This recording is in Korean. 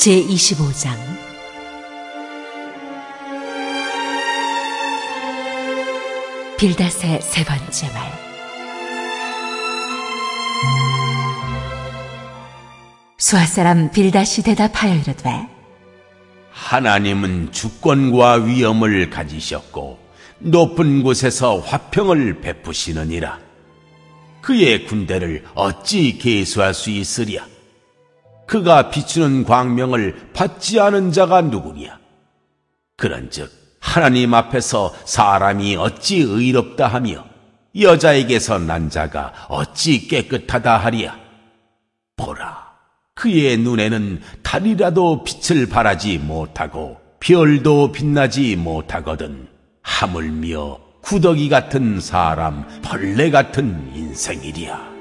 제25장 빌닷의 세 번째 말. 수아 사람 빌닷이 대답하여 이르되, 하나님은 주권과 위엄을 가지셨고 높은 곳에서 화평을 베푸시느니라. 그의 군대를 어찌 계수할 수 있으랴? 그가 비추는 광명을 받지 않은 자가 누구냐? 그런즉 하나님 앞에서 사람이 어찌 의롭다 하며 여자에게서 난 자가 어찌 깨끗하다 하랴? 보라, 그의 눈에는 달이라도 빛을 발하지 못하고 별도 빛나지 못하거든. 하물며 구더기 같은 사람, 벌레 같은 인생이랴.